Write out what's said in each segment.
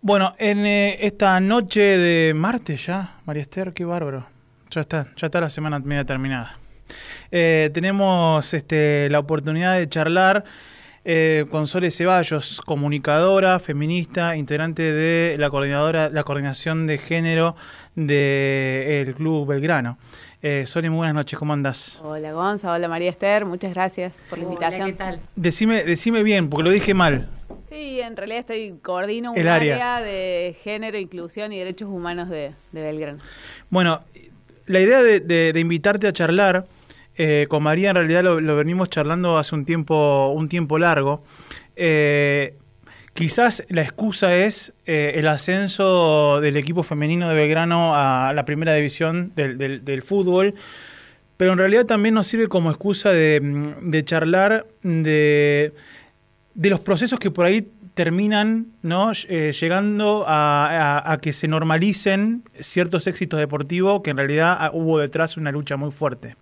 Bueno, en esta noche de martes ya, María Esther, qué bárbaro. Ya está la semana media terminada. Tenemos la oportunidad de charlar con Sole Ceballos, comunicadora, feminista, integrante de la coordinación de género del Club Belgrano. Sole, muy buenas noches, ¿cómo andás? Hola Gonza, hola María Esther, muchas gracias por la invitación. ¿Qué tal? Decime bien, porque lo dije mal. Sí, en realidad coordino un área de género, inclusión y derechos humanos de Belgrano. Bueno, la idea de invitarte a charlar, con María en realidad lo venimos charlando hace un tiempo largo. Quizás la excusa es el ascenso del equipo femenino de Belgrano a la primera división del fútbol, pero en realidad también nos sirve como excusa de charlar de los procesos que por ahí terminan, ¿no? Llegando a que se normalicen ciertos éxitos deportivos que en realidad hubo detrás una lucha muy fuerte.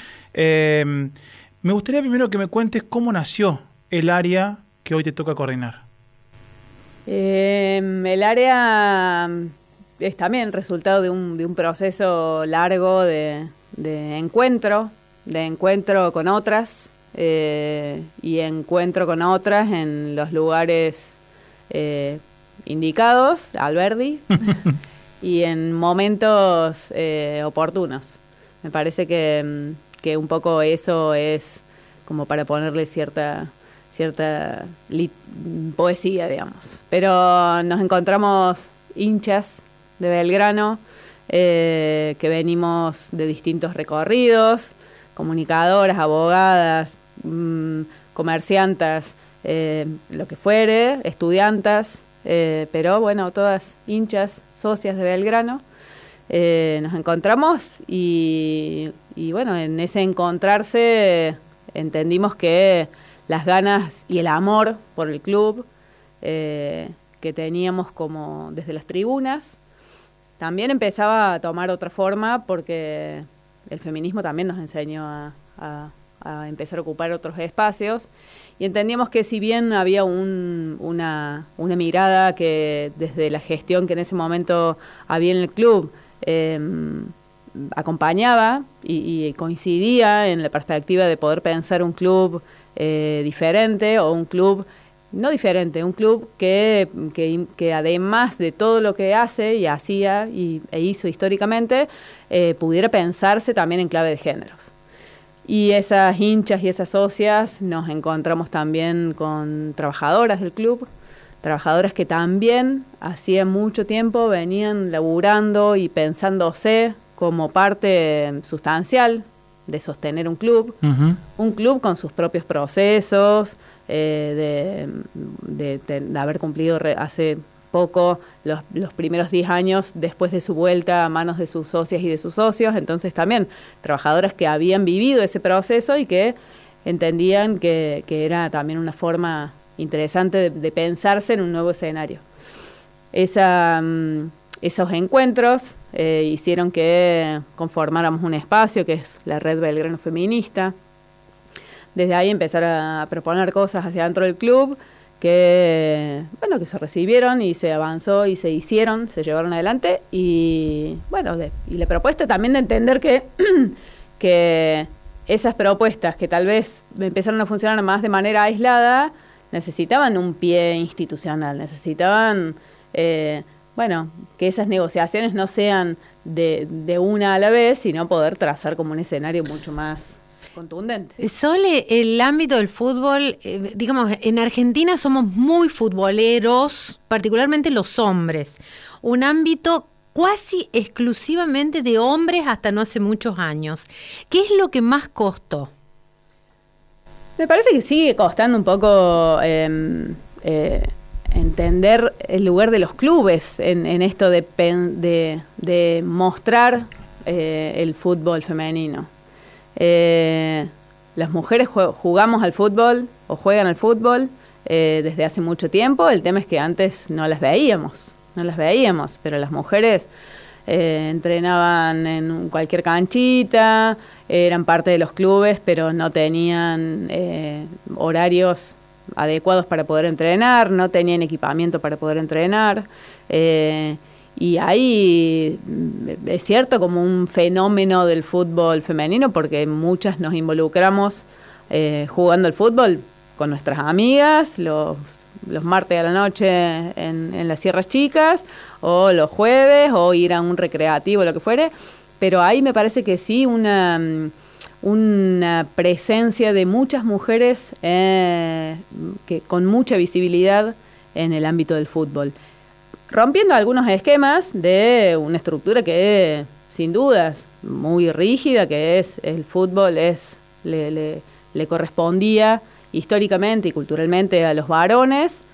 Me gustaría primero que me cuentes cómo nació el área que hoy te toca coordinar. El área es también resultado de un proceso largo de encuentro con otras y encuentro con otras en los lugares indicados, Alberdi, y en momentos oportunos. Me parece que un poco eso es como para ponerle cierta poesía, digamos. Pero nos encontramos hinchas de Belgrano, que venimos de distintos recorridos, comunicadoras, abogadas, comerciantas, lo que fuere, estudiantas, pero bueno, todas hinchas, socias de Belgrano. Nos encontramos y bueno, en ese encontrarse entendimos que las ganas y el amor por el club que teníamos como desde las tribunas también empezaba a tomar otra forma, porque el feminismo también nos enseñó a empezar a ocupar otros espacios, y entendíamos que si bien había una mirada que desde la gestión que en ese momento había en el club acompañaba y coincidía en la perspectiva de poder pensar un club diferente, o un club no diferente, un club que además de todo lo que hace y hacía e hizo históricamente, pudiera pensarse también en clave de géneros. Y esas hinchas y esas socias nos encontramos también con trabajadoras del club, trabajadoras que también hacía mucho tiempo venían laburando y pensándose como parte sustancial de sostener un club, un club con sus propios procesos, de haber cumplido hace poco los primeros 10 años después de su vuelta a manos de sus socias y de sus socios. Entonces también trabajadoras que habían vivido ese proceso y que entendían que era también una forma interesante de pensarse en un nuevo escenario. Esos encuentros hicieron que conformáramos un espacio que es la Red Belgrano Feminista. Desde ahí empezar a proponer cosas hacia dentro del club que se recibieron y se avanzó y se hicieron, se llevaron adelante, y y la propuesta también de entender que esas propuestas que tal vez empezaron a funcionar más de manera aislada necesitaban un pie institucional, necesitaban que esas negociaciones no sean de una a la vez, sino poder trazar como un escenario mucho más contundente. Sole, el ámbito del fútbol, digamos, en Argentina somos muy futboleros, particularmente los hombres. Un ámbito casi exclusivamente de hombres hasta no hace muchos años. ¿Qué es lo que más costó? Me parece que sigue costando un poco entender el lugar de los clubes en esto de mostrar el fútbol femenino. Las mujeres jugamos al fútbol o juegan al fútbol desde hace mucho tiempo. El tema es que antes no las veíamos, pero las mujeres entrenaban en cualquier canchita, eran parte de los clubes, pero no tenían horarios adecuados para poder entrenar, no tenían equipamiento para poder entrenar. Y hay, es cierto, como un fenómeno del fútbol femenino, porque muchas nos involucramos jugando al fútbol con nuestras amigas, los martes a la noche en las Sierras Chicas, o los jueves, o ir a un recreativo, lo que fuere. Pero ahí me parece que sí una presencia de muchas mujeres que con mucha visibilidad en el ámbito del fútbol, rompiendo algunos esquemas de una estructura que sin dudas muy rígida, que es el fútbol le correspondía históricamente y culturalmente a los varones,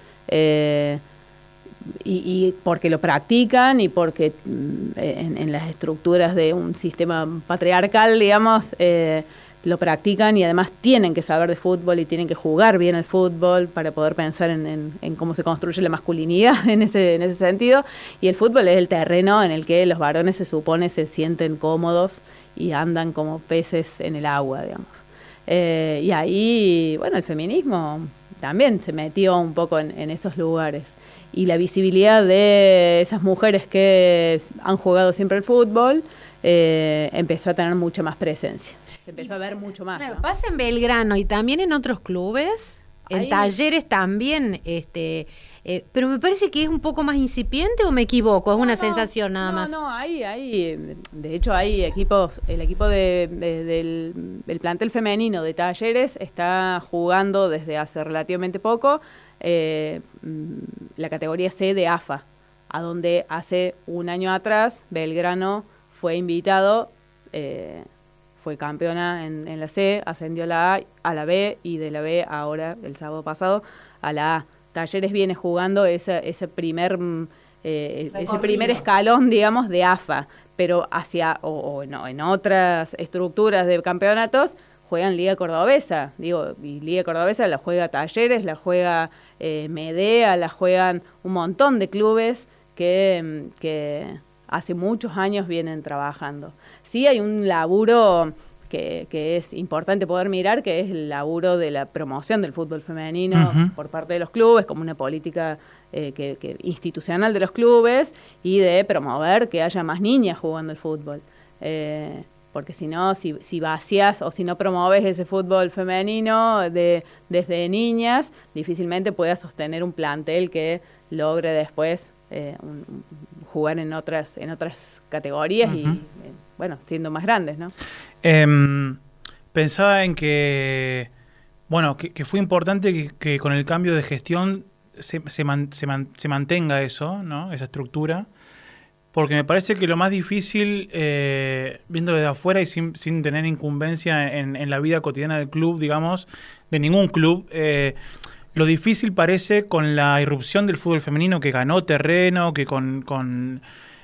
y porque lo practican y porque en las estructuras de un sistema patriarcal, digamos, lo practican y además tienen que saber de fútbol y tienen que jugar bien el fútbol para poder pensar en cómo se construye la masculinidad en ese sentido. Y el fútbol es el terreno en el que los varones se supone se sienten cómodos y andan como peces en el agua, digamos. Y ahí, bueno, el feminismo también se metió un poco en esos lugares. Y la visibilidad de esas mujeres que han jugado siempre el fútbol empezó a tener mucha más presencia. Se empezó a ver mucho más. Claro, ¿no? pasa en Belgrano y también en otros clubes, en Talleres también, pero me parece que es un poco más incipiente, ¿o me equivoco? Es una sensación nada más. No, de hecho hay equipos, el equipo del plantel femenino de Talleres está jugando desde hace relativamente poco la categoría C de AFA, a donde hace un año atrás Belgrano fue invitado, fue campeona en la C, ascendió a la A, a la B, y de la B ahora, el sábado pasado, a la A. Talleres viene jugando ese primer escalón, digamos, de AFA, pero en otras estructuras de campeonatos juegan Liga Cordobesa, y Liga Cordobesa la juega Talleres, la juega Medea, la juegan un montón de clubes que hace muchos años vienen trabajando. Sí hay un laburo que es importante poder mirar, que es el laburo de la promoción del fútbol femenino por parte de los clubes, como una política institucional de los clubes, y de promover que haya más niñas jugando el fútbol. Porque si no, si vacías o si no promoves ese fútbol femenino desde niñas, difícilmente puedas sostener un plantel que logre después jugar en otras categorías y siendo más grandes, ¿no? Pensaba en que fue importante que con el cambio de gestión se mantenga eso, ¿no? Esa estructura, porque me parece que lo más difícil, viendo desde afuera y sin tener incumbencia en la vida cotidiana del club, digamos, de ningún club, lo difícil parece con la irrupción del fútbol femenino, que ganó terreno, que con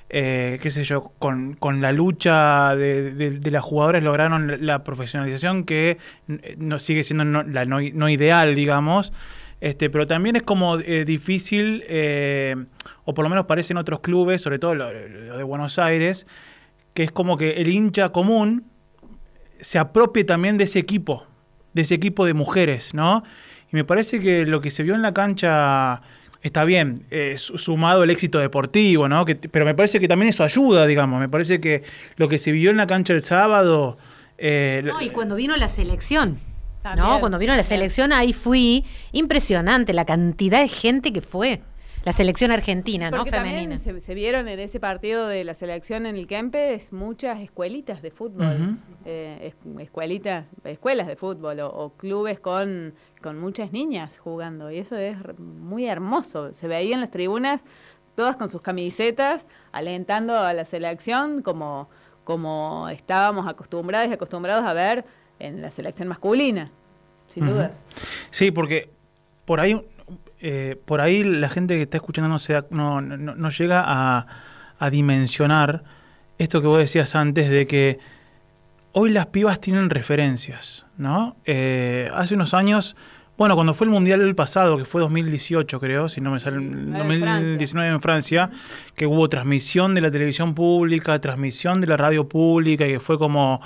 la lucha de las jugadoras lograron la profesionalización, que no sigue siendo no ideal, digamos, pero también es como difícil, o por lo menos parece en otros clubes, sobre todo lo de Buenos Aires, que es como que el hincha común se apropie también de ese equipo de mujeres, ¿no? Y me parece que lo que se vio en la cancha está bien, sumado el éxito deportivo, ¿no? Pero me parece que también eso ayuda, digamos. Me parece que lo que se vio en la cancha el sábado... y cuando vino la selección, también, ¿no? Cuando vino la selección, ahí fui impresionante la cantidad de gente que fue. La selección argentina, porque ¿no? Femenina. También se vieron en ese partido de la selección en el Kempes muchas escuelitas de fútbol, escuelas de fútbol o clubes con muchas niñas jugando, y eso es muy hermoso. Se veía en las tribunas todas con sus camisetas alentando a la selección como estábamos acostumbrados a ver en la selección masculina, sin dudas. Sí, porque por ahí la gente que está escuchando no llega a dimensionar esto que vos decías antes, de que hoy las pibas tienen referencias, ¿no? Hace unos años, cuando fue el Mundial del pasado, que fue 2018 creo, si no me sale, 2019 en Francia, que hubo transmisión de la televisión pública, transmisión de la radio pública, y que fue como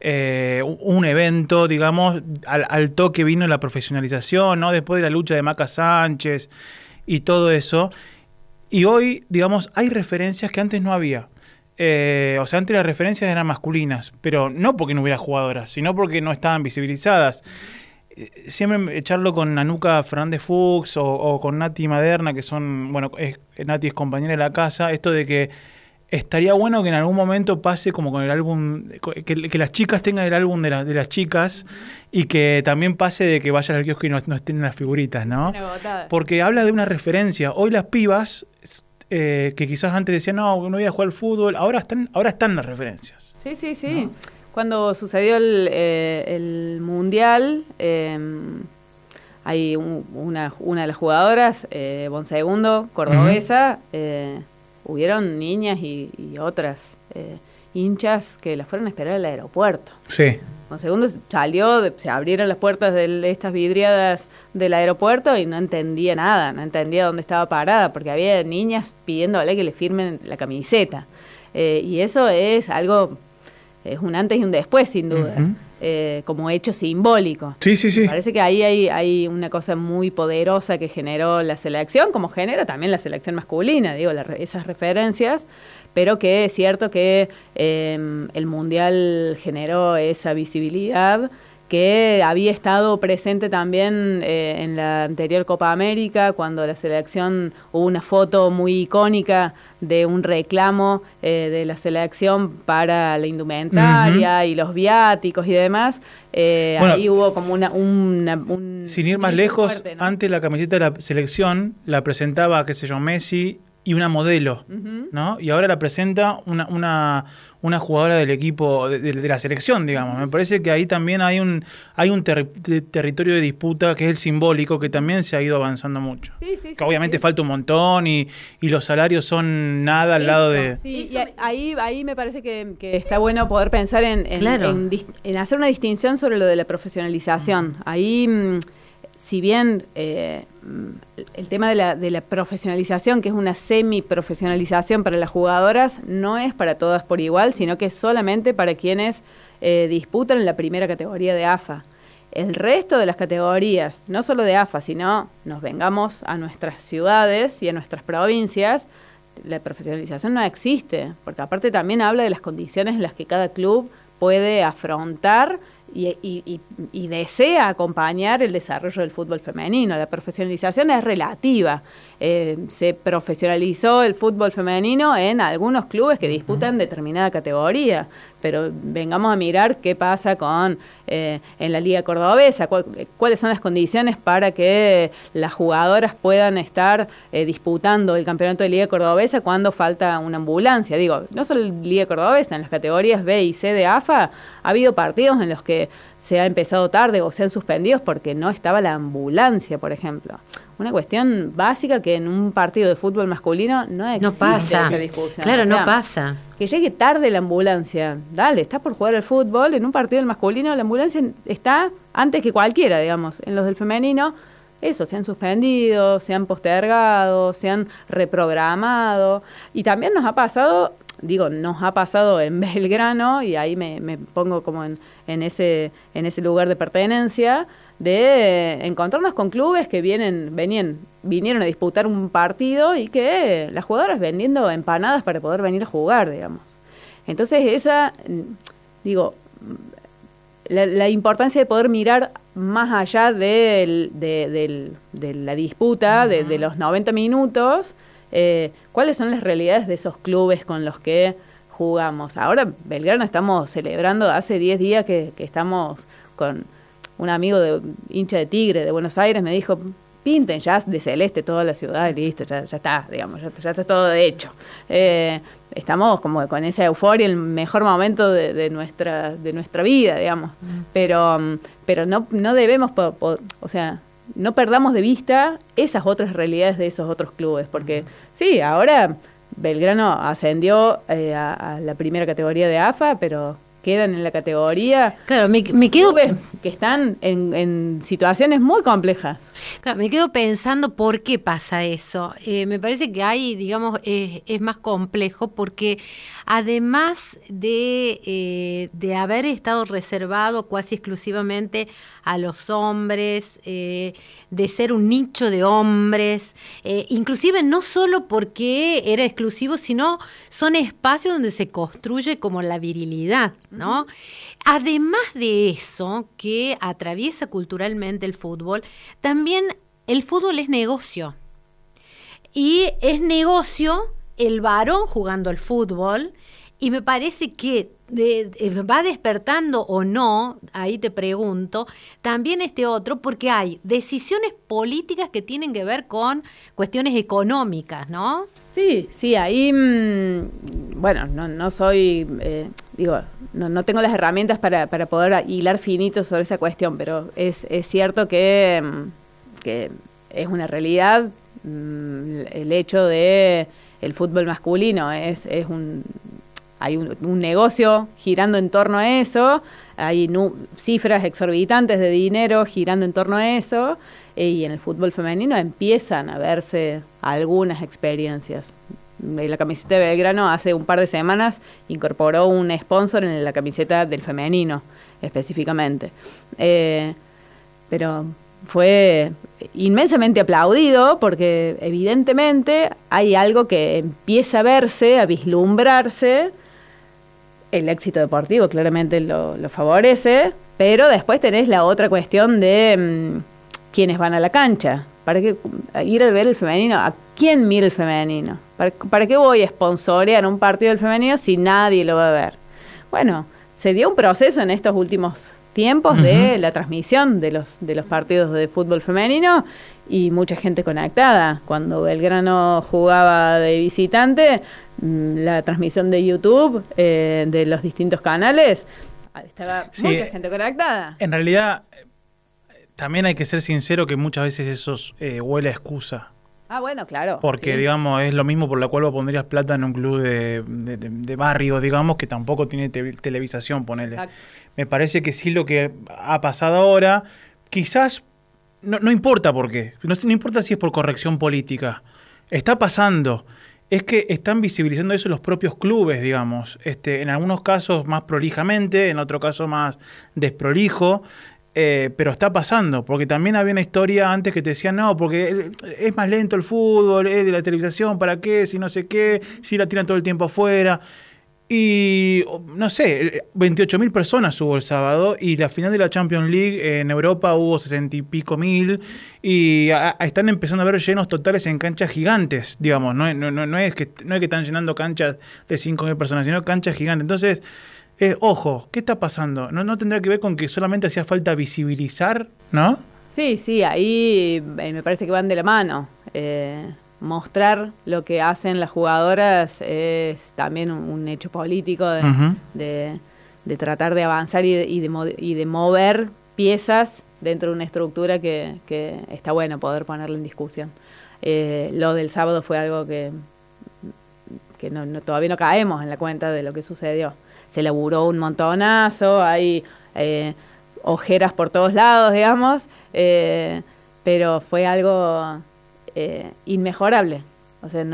un evento, digamos, al toque vino la profesionalización, ¿no? Después de la lucha de Maca Sánchez y todo eso. Y hoy, digamos, hay referencias que antes no había. O sea, antes las referencias eran masculinas, pero no porque no hubiera jugadoras, sino porque no estaban visibilizadas. Siempre charlo con Nanuca Fernández Fuchs o con Nati Maderna, que son, bueno, Nati es compañera de la casa, esto de que estaría bueno que en algún momento pase como con el álbum, que las chicas tengan el álbum de las chicas y que también pase de que vayan al kiosco y no estén las figuritas, ¿no? Porque habla de una referencia. Hoy las pibas, que quizás antes decían, no voy a jugar al fútbol, ahora están las referencias. Sí. ¿No? Cuando sucedió el Mundial, hay una de las jugadoras, Bonsegundo, cordobesa, hubieron niñas y otras hinchas que la fueron a esperar al aeropuerto. Sí. Bonsegundo salió, se abrieron las puertas de estas vidriadas del aeropuerto y no entendía nada, no entendía dónde estaba parada, porque había niñas pidiéndole que le firmen la camiseta. Y eso es algo, es un antes y un después, sin duda. Como hecho simbólico. Sí. Me parece que ahí hay una cosa muy poderosa que generó la selección, como genera también la selección masculina, digo, esas referencias, pero que es cierto que el Mundial generó esa visibilidad que había estado presente también en la anterior Copa América, cuando la selección hubo una foto muy icónica de un reclamo de la selección para la indumentaria y los viáticos y demás. Bueno, ahí hubo como un sin ir más lejos, fuerte, ¿no? Antes la camiseta de la selección la presentaba, qué sé yo, Messi y una modelo, ¿no? Y ahora la presenta una jugadora del equipo, de la selección, digamos. Me parece que ahí también hay un territorio de disputa que es el simbólico, que también se ha ido avanzando mucho. Que obviamente falta un montón y los salarios son nada al lado de... Sí, y ahí me parece que está bueno poder pensar en hacer una distinción sobre lo de la profesionalización. Ahí... Si bien el tema de la profesionalización, que es una semi-profesionalización para las jugadoras, no es para todas por igual, sino que es solamente para quienes disputan en la primera categoría de AFA. El resto de las categorías, no solo de AFA, sino nos vengamos a nuestras ciudades y a nuestras provincias, la profesionalización no existe, porque aparte también habla de las condiciones en las que cada club puede afrontar y desea acompañar el desarrollo del fútbol femenino. La profesionalización es relativa. Se profesionalizó el fútbol femenino en algunos clubes que disputan determinada categoría, pero vengamos a mirar qué pasa con en la Liga Cordobesa, cuáles son las condiciones para que las jugadoras puedan estar disputando el campeonato de Liga Cordobesa cuando falta una ambulancia. Digo, no solo en Liga Cordobesa, en las categorías B y C de AFA ha habido partidos en los que se ha empezado tarde o se han suspendido porque no estaba la ambulancia, por ejemplo. Una cuestión básica que en un partido de fútbol masculino no existe. No pasa. Esa discusión. Claro, O sea, no pasa. Que llegue tarde la ambulancia. Dale, estás por jugar al fútbol. En un partido del masculino la ambulancia está antes que cualquiera, digamos. En los del femenino, eso, se han suspendido, se han postergado, se han reprogramado. Y también nos ha pasado en Belgrano, y ahí me pongo como en ese lugar de pertenencia, de encontrarnos con clubes que vinieron a disputar un partido y que las jugadoras vendiendo empanadas para poder venir a jugar, digamos. Entonces la importancia de poder mirar más allá de la disputa, de los 90 minutos, cuáles son las realidades de esos clubes con los que jugamos. Ahora, Belgrano estamos celebrando, hace 10 días que estamos con un amigo hincha de Tigre de Buenos Aires, me dijo, pinten ya de celeste toda la ciudad y listo, ya está, digamos, ya está todo de hecho. Estamos como con esa euforia, el mejor momento de nuestra vida, digamos. Pero no debemos, o sea, no perdamos de vista esas otras realidades de esos otros clubes, porque sí, ahora Belgrano ascendió a la primera categoría de AFA, pero quedan en la categoría. Claro, me quedo... Clubes que están en situaciones muy complejas. Claro, me quedo pensando por qué pasa eso. Me parece que hay, digamos, es más complejo porque además de haber estado reservado casi exclusivamente a los hombres, de ser un nicho de hombres, inclusive no solo porque era exclusivo, sino son espacios donde se construye como la virilidad, ¿no? Además de eso, que atraviesa culturalmente el fútbol, también el fútbol es negocio. Y es negocio el varón jugando al fútbol, y me parece que va despertando o no, ahí te pregunto, también este otro, porque hay decisiones políticas que tienen que ver con cuestiones económicas, ¿no? Sí, ahí, bueno, no soy, no tengo las herramientas para poder hilar finito sobre esa cuestión, pero es cierto que es una realidad el hecho de el fútbol masculino, hay un negocio girando en torno a eso, hay cifras exorbitantes de dinero girando en torno a eso, y en el fútbol femenino empiezan a verse algunas experiencias. La camiseta de Belgrano hace un par de semanas incorporó un sponsor en la camiseta del femenino, específicamente. Pero fue inmensamente aplaudido porque evidentemente hay algo que empieza a verse, a vislumbrarse. El éxito deportivo claramente lo favorece, pero después tenés la otra cuestión de quiénes van a la cancha. ¿Para qué ir a ver el femenino? ¿A quién mira el femenino? ¿Para qué voy a sponsorear un partido del femenino si nadie lo va a ver? Bueno, se dio un proceso en estos últimos tiempos de la transmisión de los partidos de fútbol femenino y mucha gente conectada. Cuando Belgrano jugaba de visitante, la transmisión de YouTube de los distintos canales, estaba mucha gente conectada. En realidad, también hay que ser sincero que muchas veces eso huele a excusa. Ah, bueno, claro. Porque, sí, digamos, es lo mismo por la cual vos pondrías plata en un club de barrio, digamos, que tampoco tiene televisación, ponele. Exacto. Me parece que sí lo que ha pasado ahora, quizás, no importa por qué, no importa si es por corrección política, está pasando. Es que están visibilizando eso los propios clubes, digamos, en algunos casos más prolijamente, en otros casos más desprolijo, pero está pasando, porque también había una historia antes que te decían, no, porque es más lento el fútbol, es de la televisación, ¿para qué? Si no sé qué, si la tiran todo el tiempo afuera. Y, no sé, 28.000 personas hubo el sábado, y la final de la Champions League en Europa hubo 60 y pico mil, y están empezando a ver llenos totales en canchas gigantes, digamos, no es que están llenando canchas de 5.000 personas, sino canchas gigantes. Entonces, ojo, ¿qué está pasando? ¿No tendrá que ver con que solamente hacía falta visibilizar, no? Sí, ahí me parece que van de la mano. Mostrar lo que hacen las jugadoras es también un hecho político de tratar de avanzar y de mover piezas dentro de una estructura que está bueno poder ponerla en discusión. Lo del sábado fue algo que todavía no caemos en la cuenta de lo que sucedió. Se laburó un montonazo, hay ojeras por todos lados, digamos, pero fue algo inmejorable, o sea,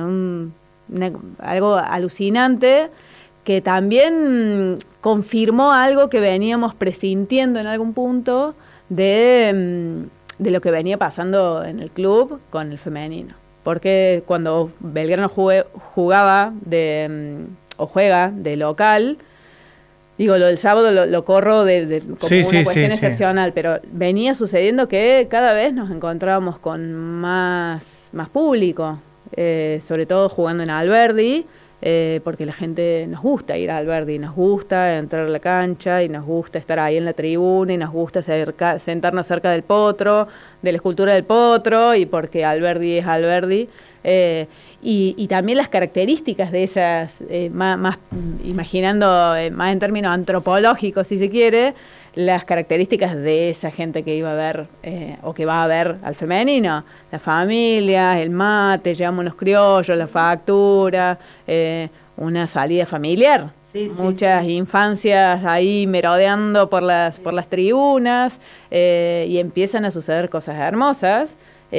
algo alucinante que también confirmó algo que veníamos presintiendo en algún punto de lo que venía pasando en el club con el femenino, porque cuando Belgrano jugaba o juega de local, digo, lo del sábado lo corro como una cuestión excepcional, pero venía sucediendo que cada vez nos encontrábamos con más público, sobre todo jugando en Alberdi, porque la gente nos gusta ir a Alberdi, nos gusta entrar a la cancha y nos gusta estar ahí en la tribuna y nos gusta sentarnos cerca del potro, de la escultura del potro, y porque Alberdi es Alberdi. Y también las características de esas, más imaginando más en términos antropológicos, si se quiere, las características de esa gente que iba a ver o que va a ver al femenino, la familia, el mate, llevamos unos criollos, la factura, una salida familiar, muchas infancias ahí merodeando por las tribunas, y empiezan a suceder cosas hermosas,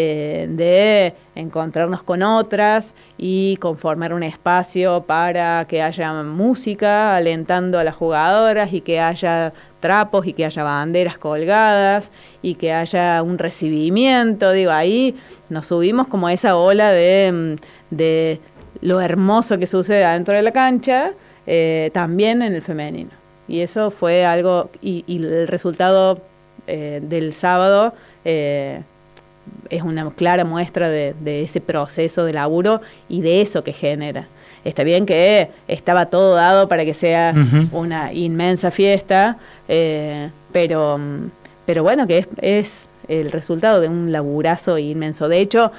de encontrarnos con otras y conformar un espacio para que haya música alentando a las jugadoras y que haya trapos y que haya banderas colgadas y que haya un recibimiento. Digo, ahí nos subimos como a esa ola de lo hermoso que sucede adentro de la cancha, también en el femenino. Y eso fue algo, y el resultado del sábado es una clara muestra de ese proceso de laburo y de eso que genera. Está bien que estaba todo dado para que sea una inmensa fiesta, pero bueno, que es el resultado de un laburazo inmenso. De hecho,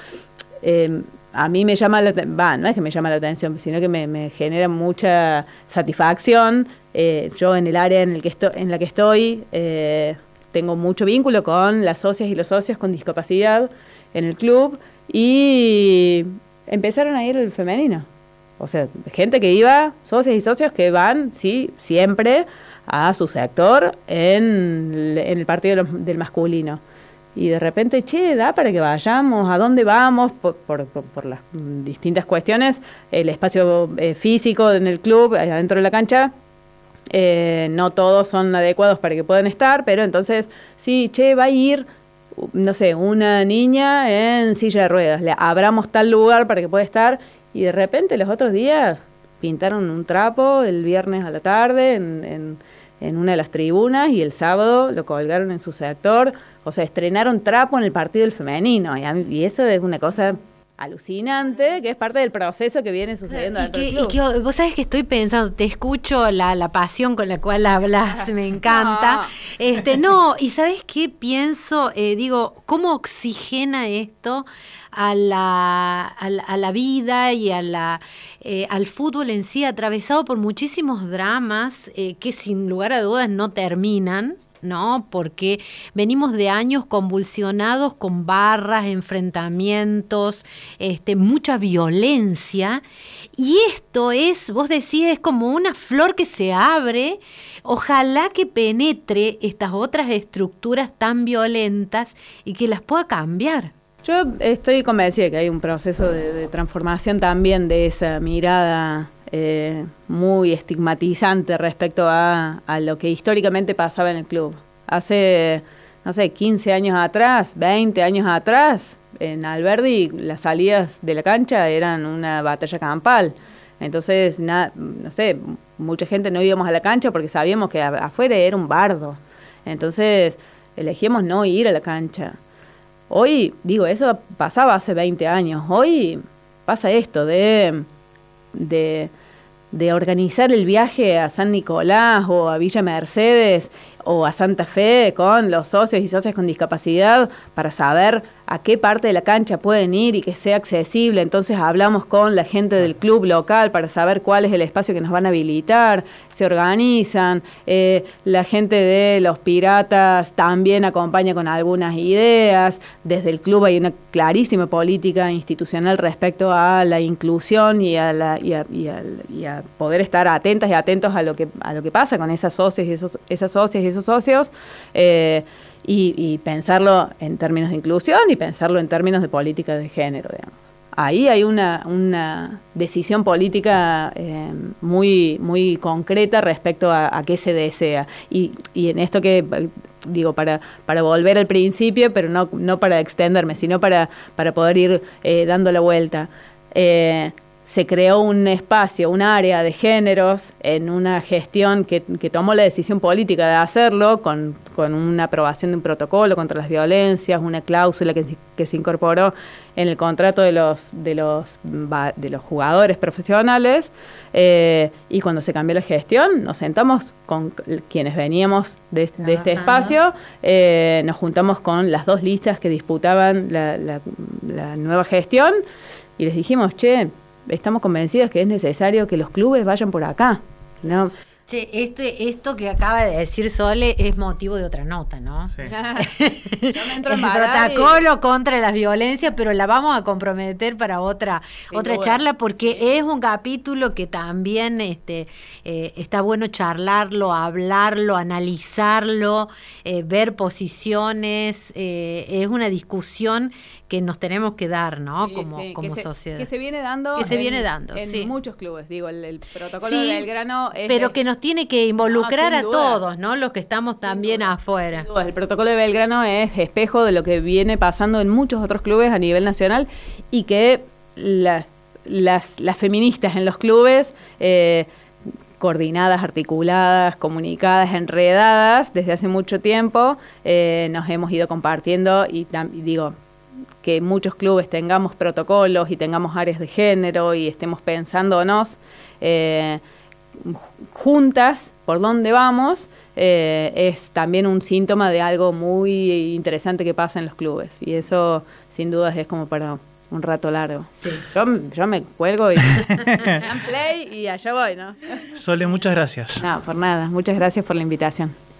a mí me llama no es que me llama la atención, sino que me genera mucha satisfacción. Yo en el área en la que estoy, tengo mucho vínculo con las socias y los socios con discapacidad en el club, y empezaron a ir el femenino. O sea, gente que iba, socias y socios que van, sí, siempre a su sector en el partido del masculino. Y de repente, da para que vayamos, ¿a dónde vamos? Por las distintas cuestiones, el espacio físico en el club, adentro de la cancha, no todos son adecuados para que puedan estar, pero entonces, sí, va a ir, no sé, una niña en silla de ruedas, le abramos tal lugar para que pueda estar, y de repente los otros días pintaron un trapo el viernes a la tarde en una de las tribunas, y el sábado lo colgaron en su sector. O sea, estrenaron trapo en el partido del femenino, y eso es una cosa alucinante, que es parte del proceso que viene sucediendo dentro del club. Y que vos sabés que estoy pensando, te escucho la pasión con la cual hablas, me encanta. No, y ¿sabés qué pienso? Digo, ¿cómo oxigena esto a la vida y al fútbol en sí, atravesado por muchísimos dramas que sin lugar a dudas no terminan, ¿no? Porque venimos de años convulsionados con barras, enfrentamientos, mucha violencia, y esto vos decís, es como una flor que se abre. Ojalá que penetre estas otras estructuras tan violentas y que las pueda cambiar. Yo estoy convencida que hay un proceso de transformación también de esa mirada muy estigmatizante respecto a lo que históricamente pasaba en el club. Hace, 15 años atrás, 20 años atrás, en Alberdi las salidas de la cancha eran una batalla campal. Entonces, mucha gente no íbamos a la cancha porque sabíamos que afuera era un bardo. Entonces, elegíamos no ir a la cancha. Hoy, eso pasaba hace 20 años. Hoy pasa esto de organizar el viaje a San Nicolás o a Villa Mercedes o a Santa Fe con los socios y socias con discapacidad para saber a qué parte de la cancha pueden ir y que sea accesible. Entonces hablamos con la gente del club local para saber cuál es el espacio que nos van a habilitar, se organizan, la gente de los Piratas también acompaña con algunas ideas. Desde el club hay una clarísima política institucional respecto a la inclusión y a poder estar atentas y atentos a lo que pasa con esas socias y esos socios, y pensarlo en términos de inclusión y pensarlo en términos de política de género, digamos. Ahí hay una decisión política muy, muy concreta respecto a qué se desea. Y en esto que digo, para volver al principio, pero no para extenderme, sino para poder ir dando la vuelta. Se creó un espacio, un área de géneros en una gestión que tomó la decisión política de hacerlo con una aprobación de un protocolo contra las violencias, una cláusula que se incorporó en el contrato de los jugadores profesionales, y cuando se cambió la gestión nos sentamos con quienes veníamos de este espacio, nos juntamos con las dos listas que disputaban la nueva gestión y les dijimos, estamos convencidos que es necesario que los clubes vayan por acá, ¿no? Che, esto que acaba de decir Sole es motivo de otra nota, ¿no? Sí. Yo me entro El en parar protocolo contra las violencias, pero la vamos a comprometer para otra duda, charla, porque sí. es un capítulo que también está bueno charlarlo, hablarlo, analizarlo, ver posiciones, es una discusión que nos tenemos que dar, ¿no? Sí, como sí, sociedad. que se viene dando en en muchos clubes, digo, el protocolo Sí, de Belgrano es pero que nos tiene que involucrar sin a dudas. todos, ¿no? Los que estamos también afuera. Sin dudas, el protocolo de Belgrano es espejo de lo que viene pasando en muchos otros clubes a nivel nacional y que las feministas en los clubes, coordinadas, articuladas, comunicadas, enredadas desde hace mucho tiempo, nos hemos ido compartiendo y digo, que muchos clubes tengamos protocolos y tengamos áreas de género y estemos pensándonos juntas por dónde vamos, es también un síntoma de algo muy interesante que pasa en los clubes y eso sin dudas es como para un rato largo. Sí. Yo me cuelgo y dan play y allá voy, ¿no? Sole, muchas gracias. No, por nada, muchas gracias por la invitación.